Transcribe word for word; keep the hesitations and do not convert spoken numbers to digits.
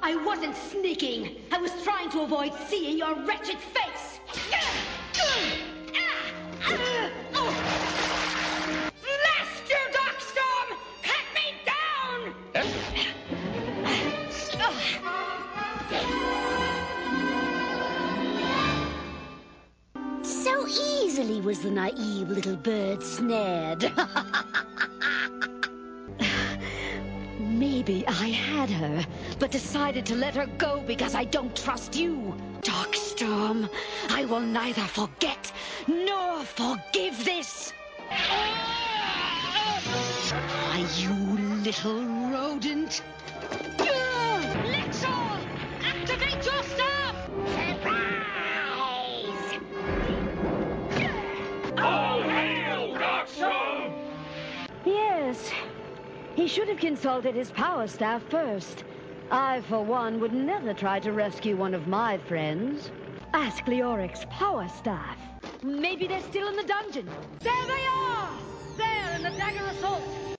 I wasn't sneaking. I was trying to avoid seeing your wretched face. Blast you, Darkstorm! Cut me down! So easily was the naive little bird snared. Maybe I had her, but decided to let her go because I don't trust you. Darkstorm, I will neither forget nor forgive this. Why, you little rodent. Lexor, activate your staff! Surprise! All hail, Darkstorm! Yes, he should have consulted his power staff first. I, for one, would never try to rescue one of my friends. Ask Leoric's power staff. Maybe they're still in the dungeon. There they are! There in the dagger assault!